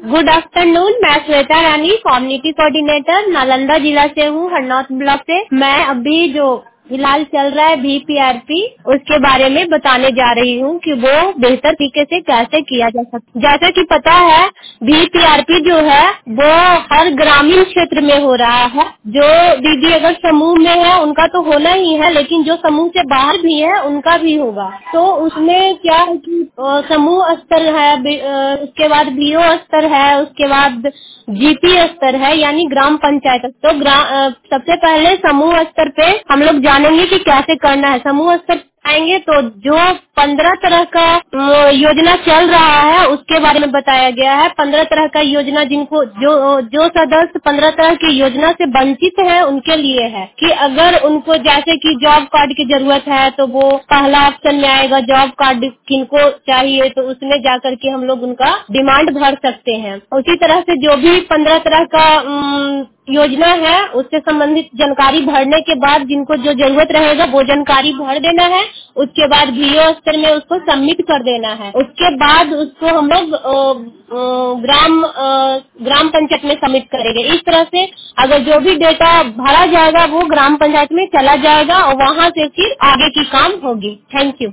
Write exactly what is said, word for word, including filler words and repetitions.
Good afternoon, मैं Shweta Rani, community coordinator Nalanda जिला से हूँ, हरनौत ब्लॉक से। मैं अभी जो फिलहाल चल रहा है भी पी आर पी, उसके बारे में बताने जा रही हूँ कि वो बेहतर तरीके से कैसे किया जा सकता है। जैसा कि पता है, भी पी आर पी जो है वो हर ग्रामीण क्षेत्र में हो रहा है। जो दीदी अगर समूह में है उनका तो होना ही है, लेकिन जो समूह से बाहर भी है उनका भी होगा। तो उसमें क्या है कि अ, समूह स्तर है, बी- अ, उसके बाद बी ओ स्तर है, उसके बाद जी पी स्तर है, यानी ग्राम पंचायत। तो ग्रा, अ, सबसे पहले समूह स्तर पे हम लोग जानेंगे कि कैसे करना है। समूह स्तर आएंगे तो जो पंद्रह तरह का अ, योजना चल रहा है उसके बारे में बताया गया है। पंद्रह तरह का योजना जिनको जो जो सदस्य पंद्रह तरह की योजना से वंचित है उनके लिए है कि अगर उनको जैसे कि जॉब कार्ड की जरूरत है तो वो पहला ऑप्शन में आएगा, जॉब कार्ड किनको चाहिए, तो उसमें जाकर के हम लोग उनका डिमांड भर सकते हैं। उसी तरह से जो भी पंद्रह तरह का अम, योजना है उससे संबंधित जानकारी भरने के बाद जिनको जो जरूरत रहेगा वो जानकारी भर देना है। उसके बाद बी ओ स्तर में उसको सबमिट कर देना है। उसके बाद उसको हम लोग अ, अ, ग्राम अ, ग्राम पंचायत में सबमिट करेंगे। इस तरह से अगर जो भी डेटा भरा जाएगा वो ग्राम पंचायत में चला जाएगा और वहाँ से फिर आगे की काम होगी। Thank you.